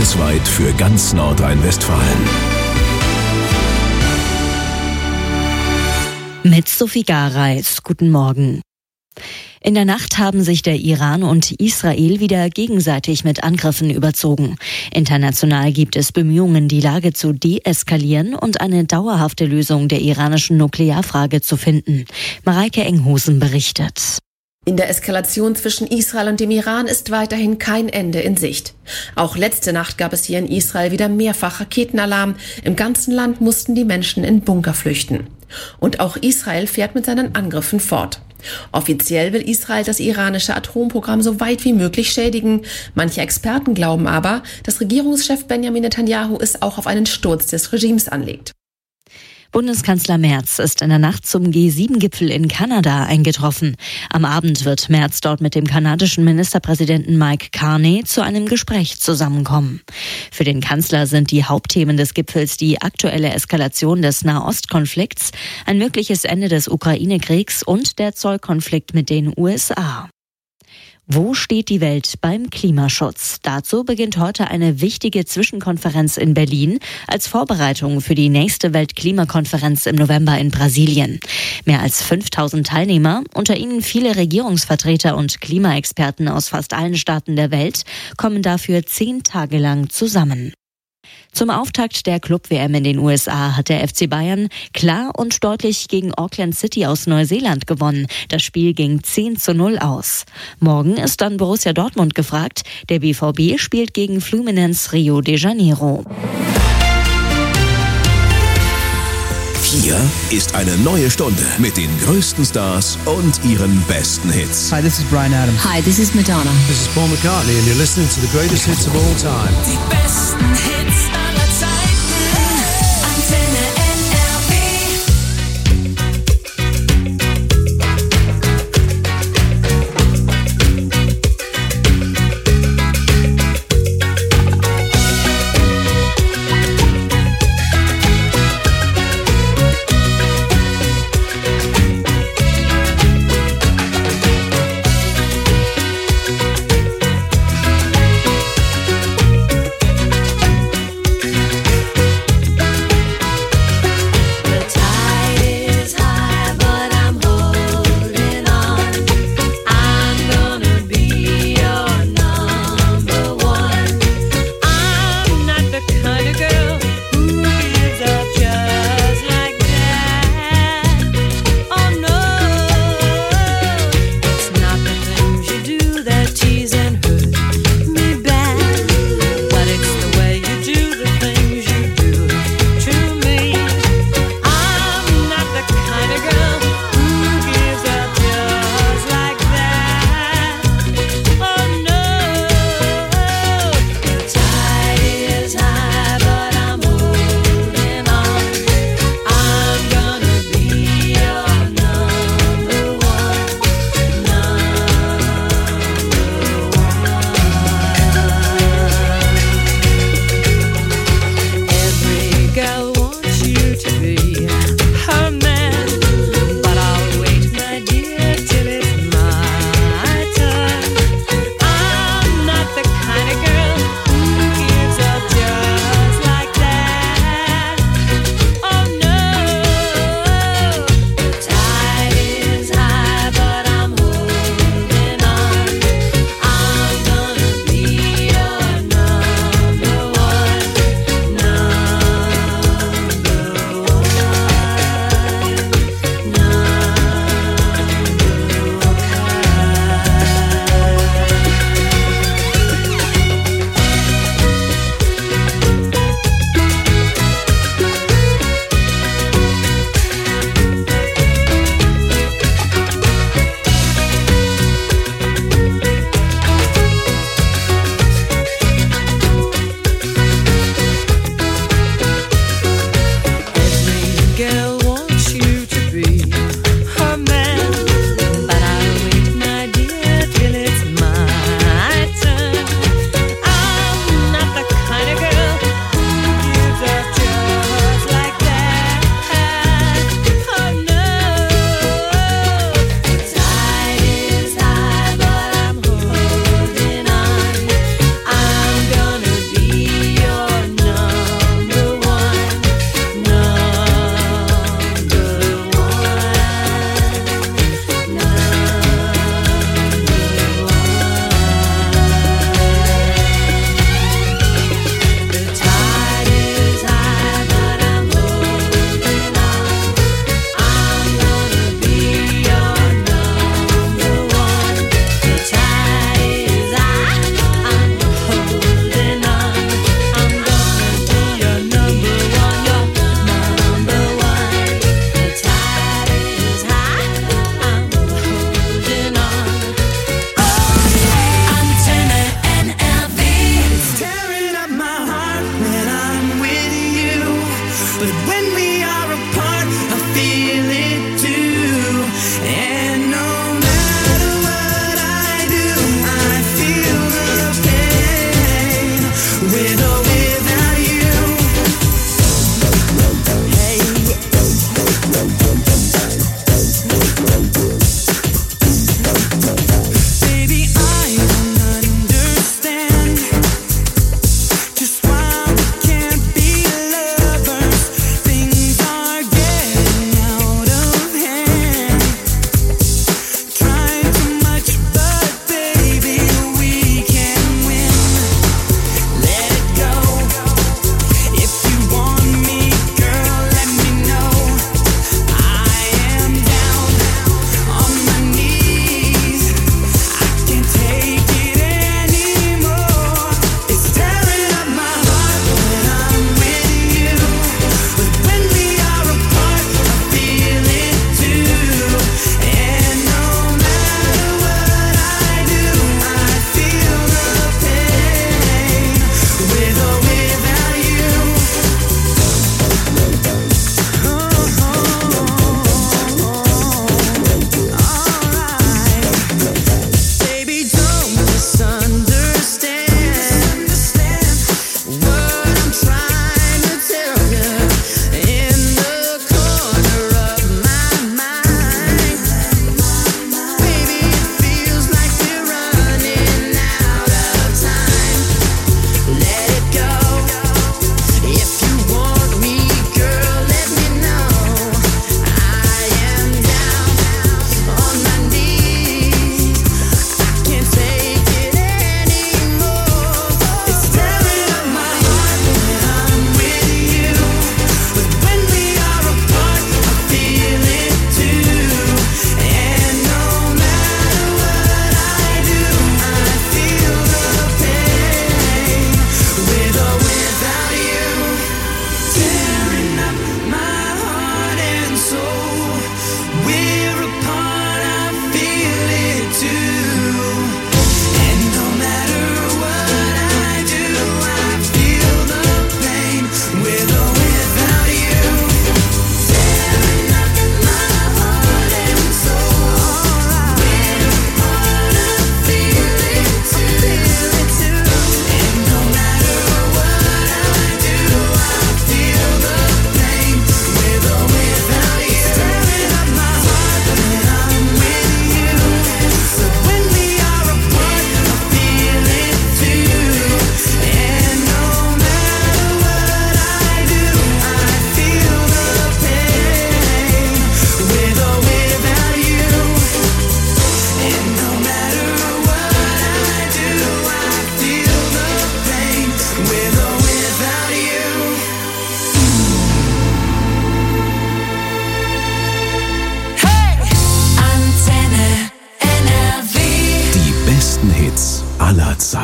bundesweit für ganz Nordrhein-Westfalen. Mit Sophie Gareis. Guten Morgen. In der Nacht haben sich der Iran und Israel wieder gegenseitig mit Angriffen überzogen. International gibt es Bemühungen, die Lage zu deeskalieren und eine dauerhafte Lösung der iranischen Nuklearfrage zu finden. Mareike Enghusen berichtet. In der Eskalation zwischen Israel und dem Iran ist weiterhin kein Ende in Sicht. Auch letzte Nacht gab es hier in Israel wieder mehrfach Raketenalarm. Im ganzen Land mussten die Menschen in Bunker flüchten. Und auch Israel fährt mit seinen Angriffen fort. Offiziell will Israel das iranische Atomprogramm so weit wie möglich schädigen. Manche Experten glauben aber, dass Regierungschef Benjamin Netanyahu es auch auf einen Sturz des Regimes anlegt. Bundeskanzler Merz ist in der Nacht zum G7-Gipfel in Kanada eingetroffen. Am Abend wird Merz dort mit dem kanadischen Ministerpräsidenten Mike Carney zu einem Gespräch zusammenkommen. Für den Kanzler sind die Hauptthemen des Gipfels die aktuelle Eskalation des Nahostkonflikts, ein mögliches Ende des Ukraine-Kriegs und der Zollkonflikt mit den USA. Wo steht die Welt beim Klimaschutz? Dazu beginnt heute eine wichtige Zwischenkonferenz in Berlin als Vorbereitung für die nächste Weltklimakonferenz im November in Brasilien. Mehr als 5000 Teilnehmer, unter ihnen viele Regierungsvertreter und Klimaexperten aus fast allen Staaten der Welt, kommen dafür 10 Tage lang zusammen. Zum Auftakt der Club-WM in den USA hat der FC Bayern klar und deutlich gegen Auckland City aus Neuseeland gewonnen. Das Spiel ging 10:0 aus. Morgen ist dann Borussia Dortmund gefragt. Der BVB spielt gegen Fluminense Rio de Janeiro. Hier ist eine neue Stunde mit den größten Stars und ihren besten Hits. Hi, this is Bryan Adams. Hi, this is Madonna. This is Paul McCartney and you're listening to the greatest hits of all time. Die besten Hits aller Zeiten. Antenne NRW.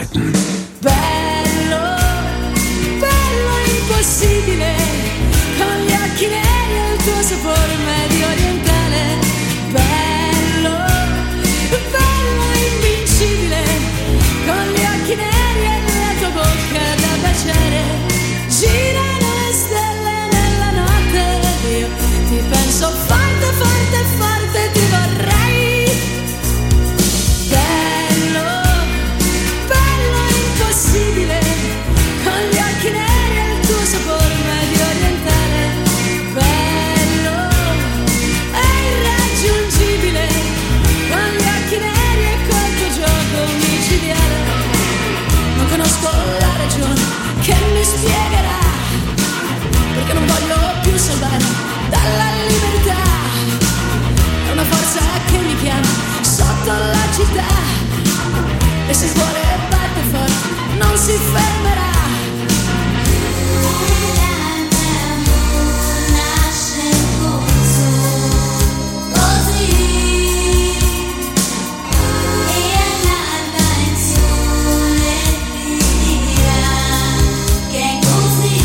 Zeiten. Bello, bello impossibile, con gli occhi neri e il tuo sapore medio orientale. Bello, bello invincibile, con gli occhi neri e la tua bocca da baciare. Girano le stelle nella notte, io ti penso forte, forte, forte, ti vorrei. Bello, bello impossibile, con gli occhi neri e il tuo sapore medio orientale. Bello, è irraggiungibile, con gli occhi neri e col tuo gioco micidiale. Non conosco la ragione che mi spiegherà perché non voglio più salvare dalla libertà. È una forza che mi chiama sotto la città, e se il cuore batte forte non si fermerà. Nasce così, e all'alba il sole ti dirà che è così.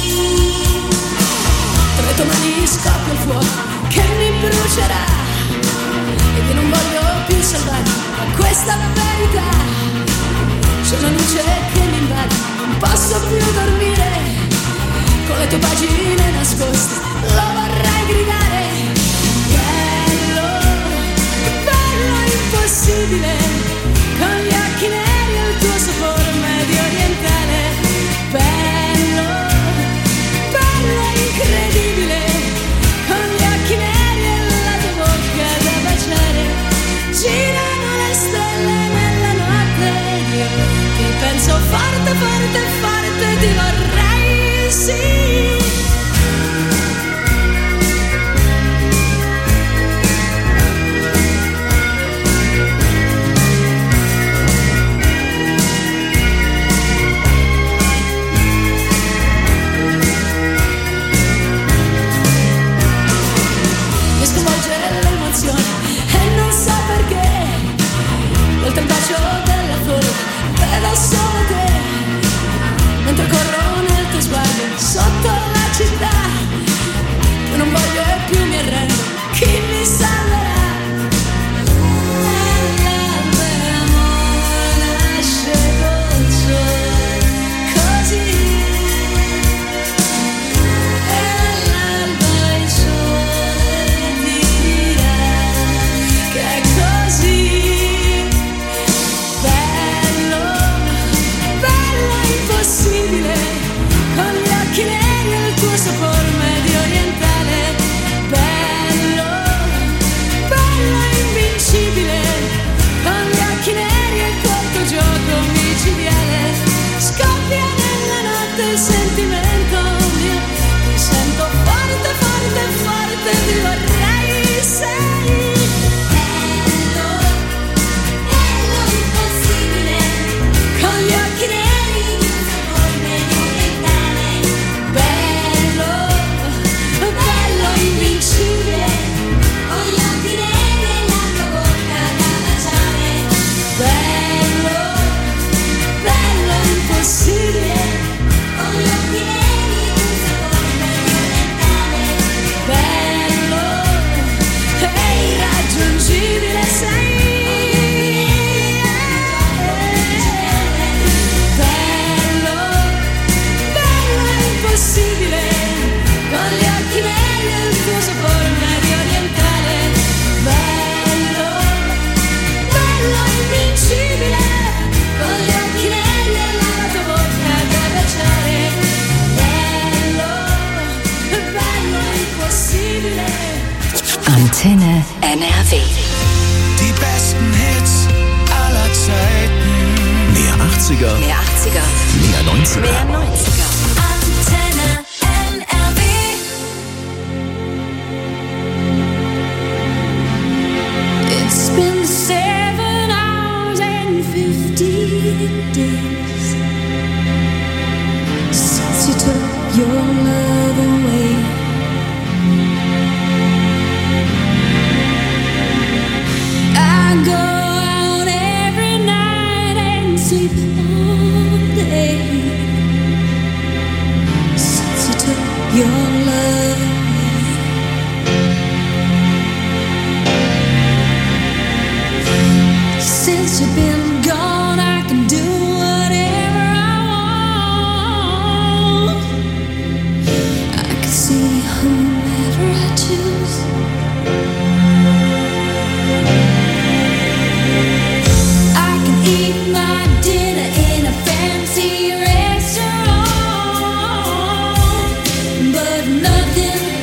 Tra le tue mani scoppia il fuoco che mi brucerà, ed io non voglio più salvare da questa verità. C'è una luce che mi invade, non posso più dormire, con le tue pagine nascoste lo vorrei gridare. Bello, bello impossibile, con gli occhi neri e il tuo sapore medio orientale. Bello, bello incredibile, con gli occhi neri e la tua bocca da baciare. Girano le stelle nella notte, io ti penso forte, forte, forte, ti vorrei, sì. Mi sconvolge l'emozione e non so perché, oltre il bacio della flore vedo solo te, mentre corro nel tuo sguardo sotto la città. Io non voglio e più mi arrendo, chi mi salverà? L'amore nasce col sole, così, e all'alba il sole ti dirà che è così. Bello, bello impossibile, con gli occhi neri e il tuo sapore medio orientale. Bello, bello invincibile, con gli occhi neri e col tuo gioco micidiale. Scoppia nella notte il sentimento mio, mi sento forte, forte, forte, ti vorrei, sei. Bello, bello impossibile, con gli occhi neri e il tuo sapore medio orientale. Bello, bello invincibile, con gli occhi neri e la tua bocca da baciare. Bello, bello impossibile, con gli occhi neri e il tuo sapore medio orientale. Bello, è irraggiungibile, sei. Bello, bello impossibile, con gli occhi neri e il tuo sapore medio orientale. Bello, bello invincibile, con gli occhi neri e la tua bocca da baciare. Bello, bello impossibile. Antenne NRW. Die besten Hits aller Zeiten. Mehr 80er, Mehr 80er, mehr 90er. mehr 90er. Antenne NRW. It's been 7 hours and 15 days since you took your love away. I go out every night and sleep since you took your love away. Since you've been gone, I can do whatever I want. I can see whomever I choose. I can eat my dinner in a fancy restaurant, but nothing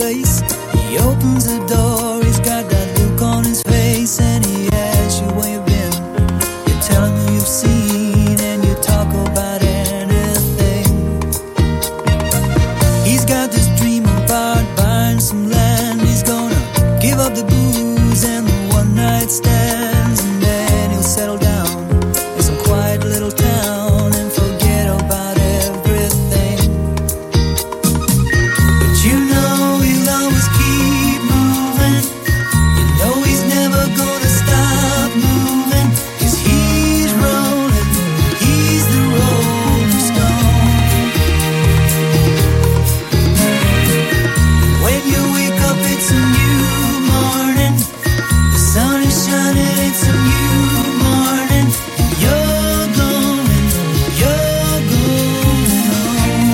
place. He opens the door, he's got that look on his face, and he asks you where you've been. You tell him who you've seen, and you talk about anything. He's got this dream about buying some land. He's gonna give up the booze and the one-night stands, and then he'll settle down in some quiet little town and forget about everything. But you know he'll always keep moving. You know he's never gonna stop moving, 'cause he's rolling, he's the Rolling Stone. When you wake up it's a new morning, the sun is shining, it's a new morning. You're going home.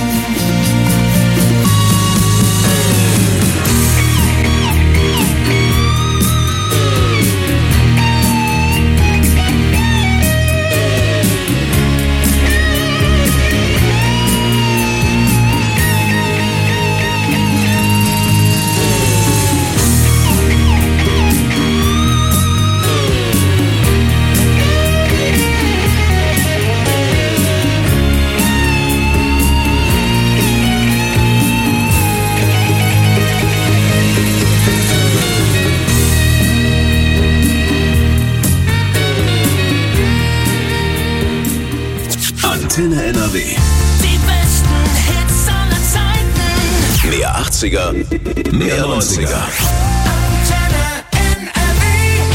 Antenne NRW. Die besten Hits aller Zeiten. Mehr 80er, mehr 90er. Antenne NRW.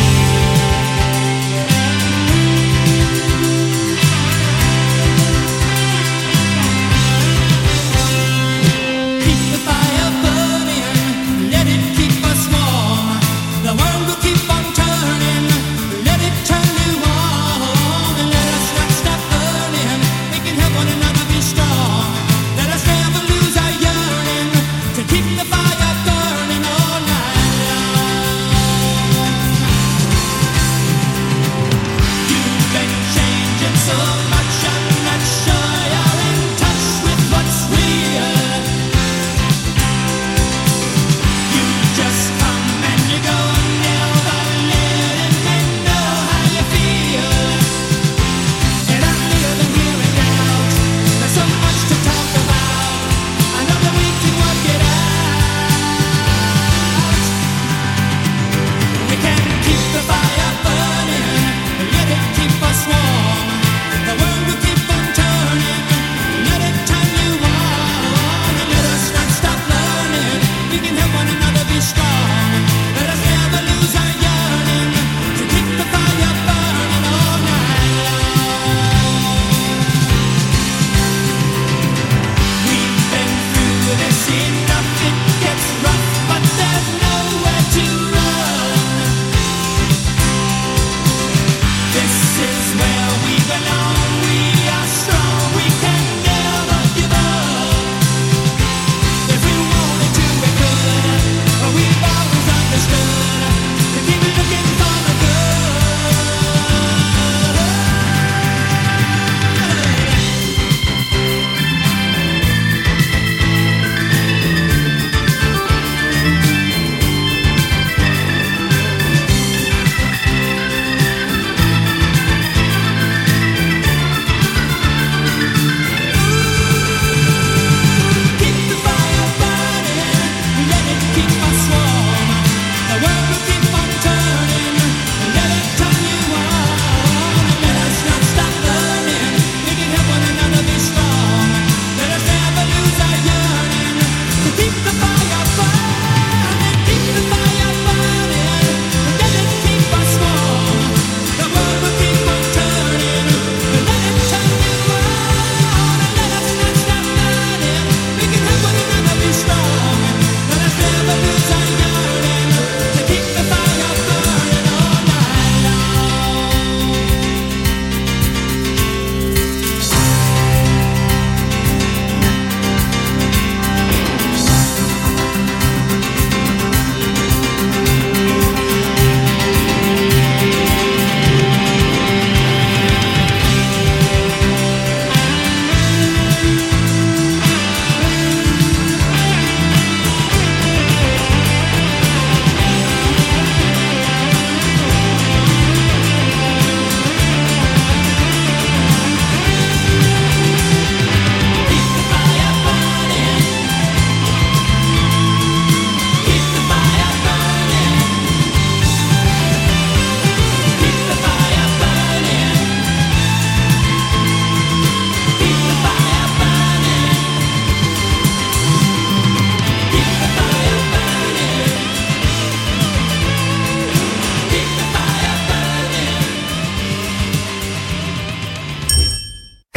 Keep the fire burning, let it keep us warm. The world will keep on turning, let it turn you on. And let us not stop burning, we can help one another be strong. Let us never lose our yearning to keep the fire burning all night.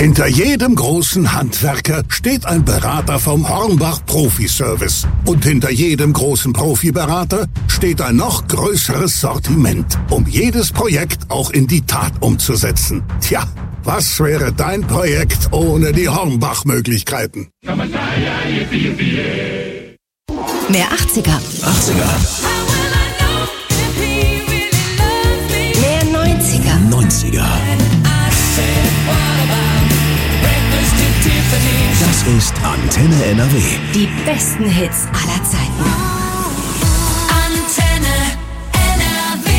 Hinter jedem großen Handwerker steht ein Berater vom Hornbach Profi-Service. Und hinter jedem großen Profiberater steht ein noch größeres Sortiment, um jedes Projekt auch in die Tat umzusetzen. Tja, was wäre dein Projekt ohne die Hornbach-Möglichkeiten? Mehr 80er. 80er. Mehr 90er. 90er. Das ist Antenne NRW. Die besten Hits aller Zeiten. Antenne NRW.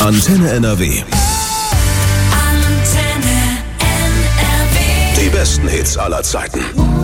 Antenne NRW. Antenne NRW. Die besten Hits aller Zeiten.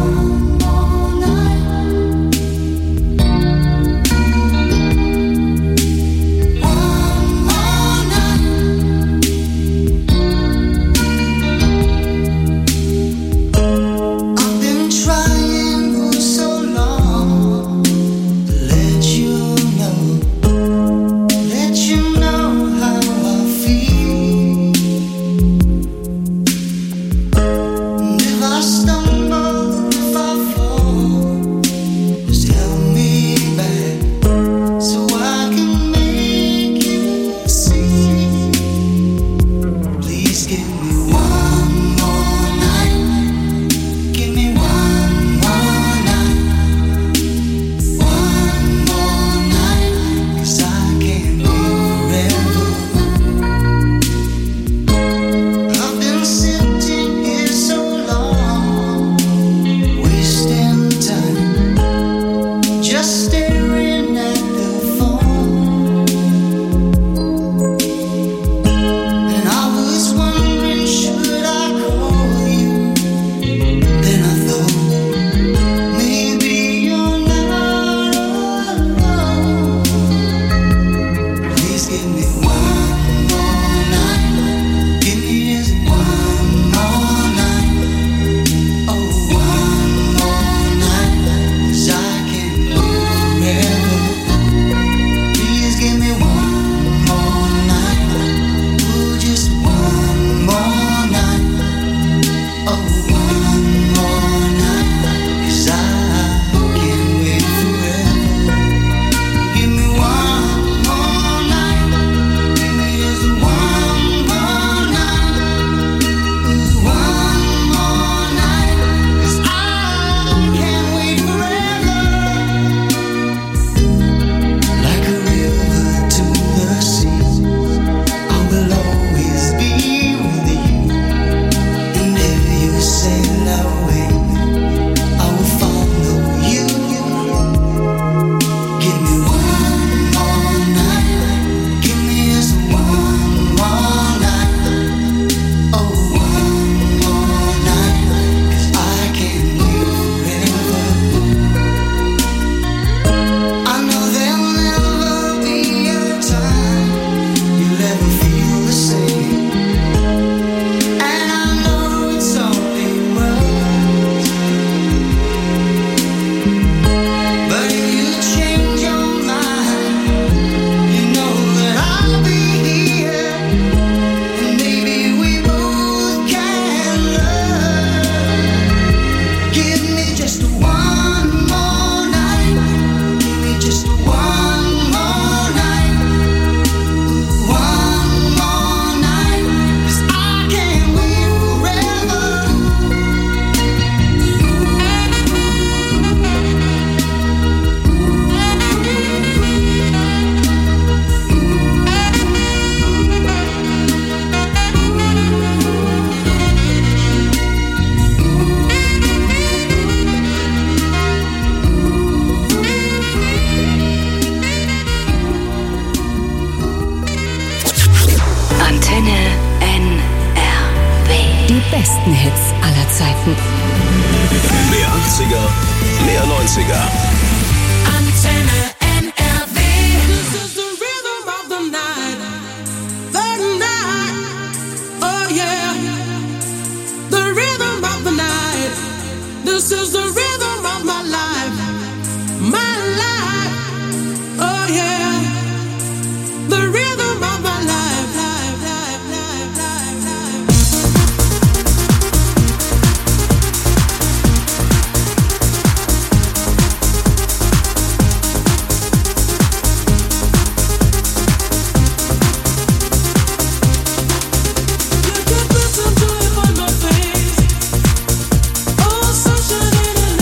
besten Hits aller Zeiten. Mehr 80er, mehr 90er. Antenne NRW. This is the rhythm of the night. The night. Oh yeah. The rhythm of the night. This is the rhythm of my life. My life. Oh yeah. The rhythm of my life. Listen to it on my face. Oh, sunshine in the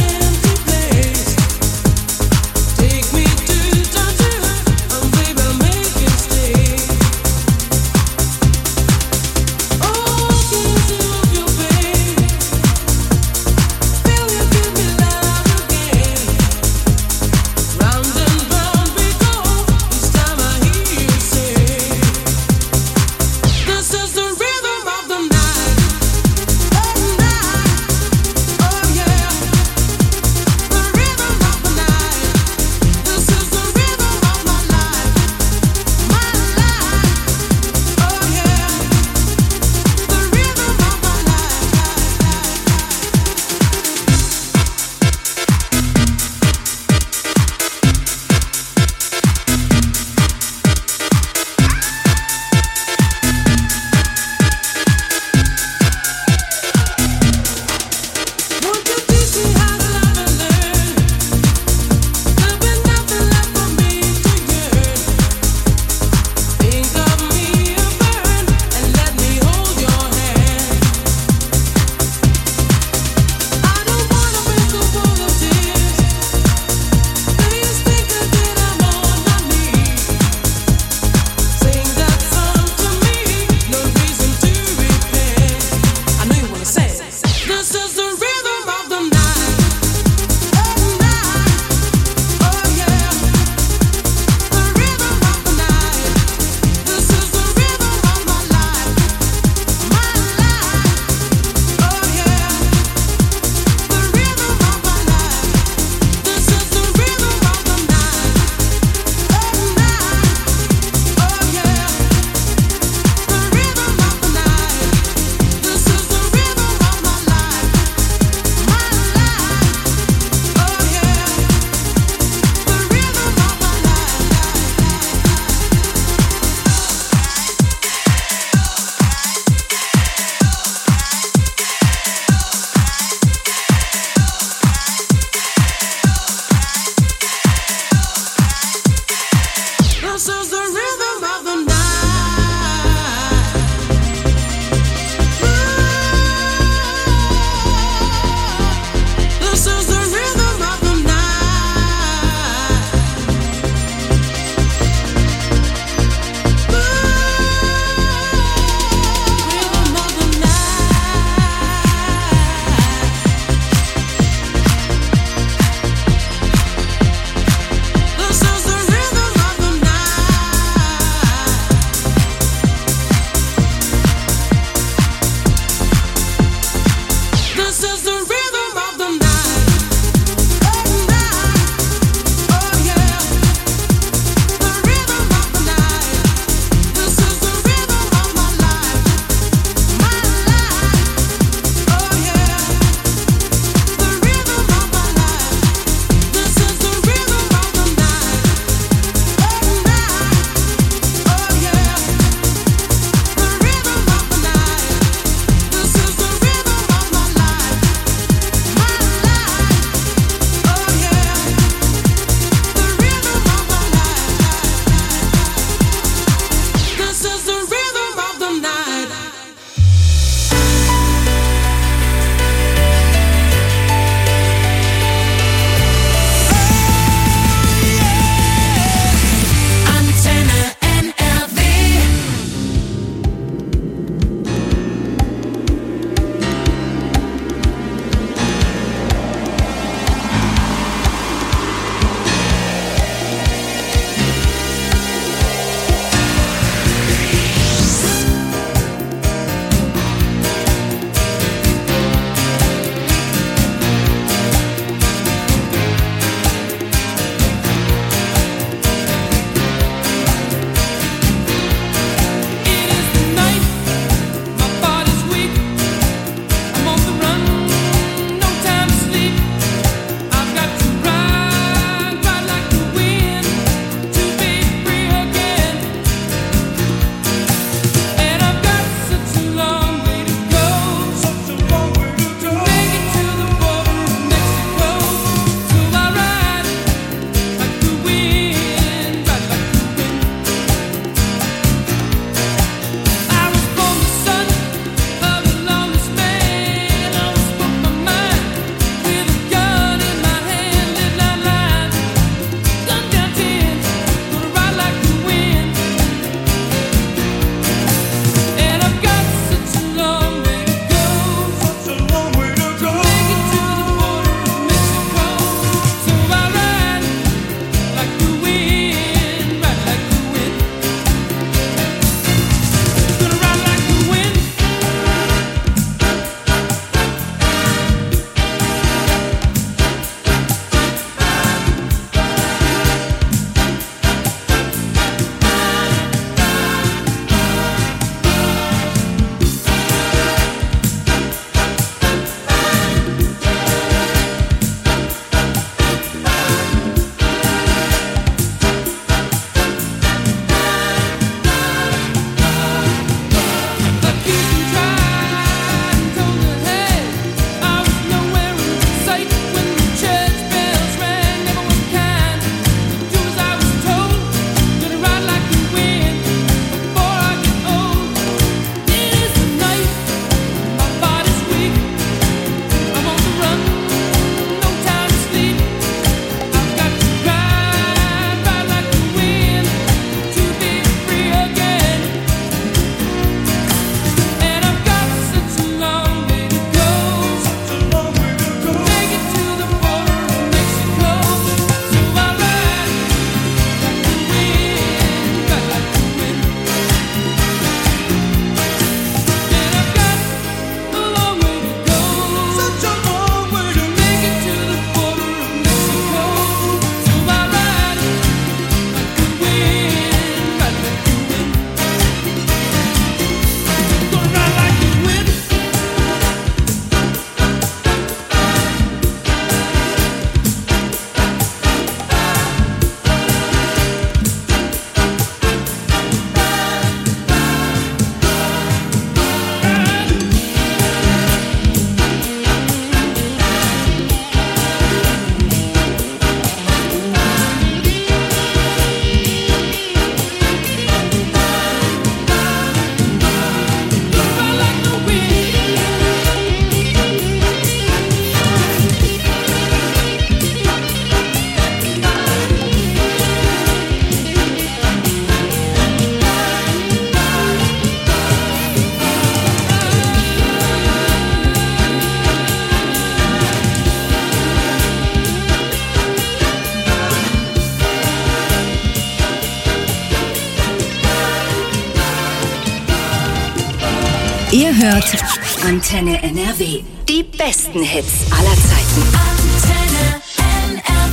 Ihr hört Antenne NRW. Die besten Hits aller Zeiten. Antenne NRW.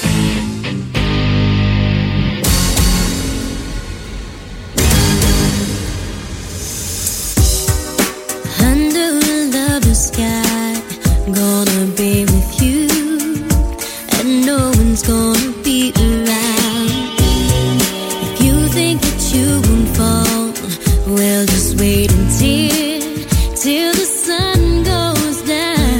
Under a lover's sky, gonna be with you, and no one's gonna be around. If you think that you won't fall, well, just wait till the sun goes down.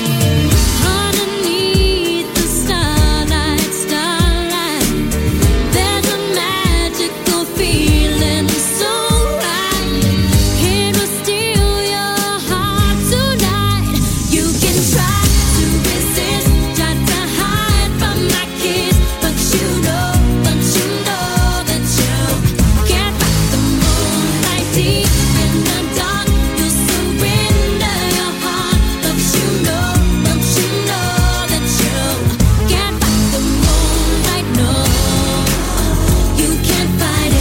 Underneath the starlight, there's a magical feeling so right. It will steal your heart tonight. You can try to resist, try to hide from my kiss, but you know that you can't fight the moonlight deep in the dark. You'll surrender your heart, but you know that you can't fight the moonlight. No, you can't fight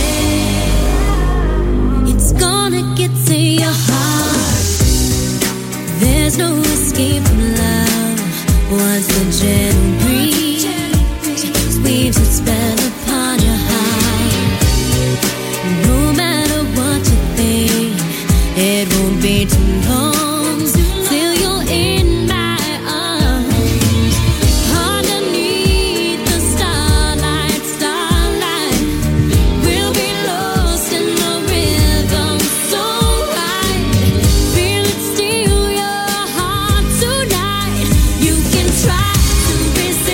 it. It's gonna get to your heart. There's no escape from love. Once the gentle breeze weaves its spell upon your heart, no matter what you think, it won't be too long till you're in my arms. Underneath the starlight, we'll be lost in the rhythm so right. Feel it steal your heart tonight. You can try to resist.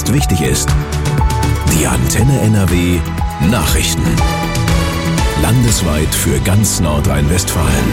jetzt wichtig ist. Die Antenne NRW Nachrichten. Landesweit für ganz Nordrhein-Westfalen.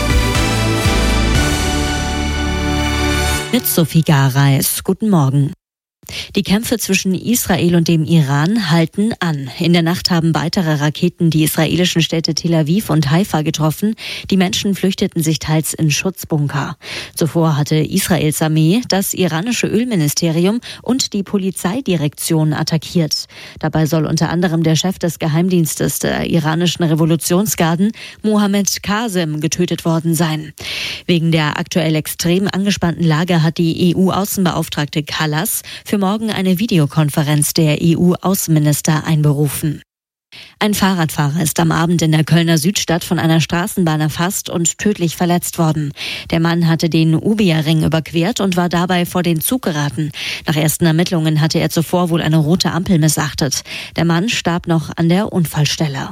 Mit Sophie Gareis. Guten Morgen. Die Kämpfe zwischen Israel und dem Iran halten an. In der Nacht haben weitere Raketen die israelischen Städte Tel Aviv und Haifa getroffen. Die Menschen flüchteten sich teils in Schutzbunker. Zuvor hatte Israels Armee das iranische Ölministerium und die Polizeidirektion attackiert. Dabei soll unter anderem der Chef des Geheimdienstes der iranischen Revolutionsgarden, Mohammed Qasem, getötet worden sein. Wegen der aktuell extrem angespannten Lage hat die EU-Außenbeauftragte Kallas für morgen eine Videokonferenz der EU-Außenminister einberufen. Ein Fahrradfahrer ist am Abend in der Kölner Südstadt von einer Straßenbahn erfasst und tödlich verletzt worden. Der Mann hatte den Ubia-Ring überquert und war dabei vor den Zug geraten. Nach ersten Ermittlungen hatte er zuvor wohl eine rote Ampel missachtet. Der Mann starb noch an der Unfallstelle.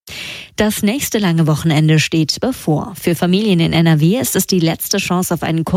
Das nächste lange Wochenende steht bevor. Für Familien in NRW ist es die letzte Chance auf einen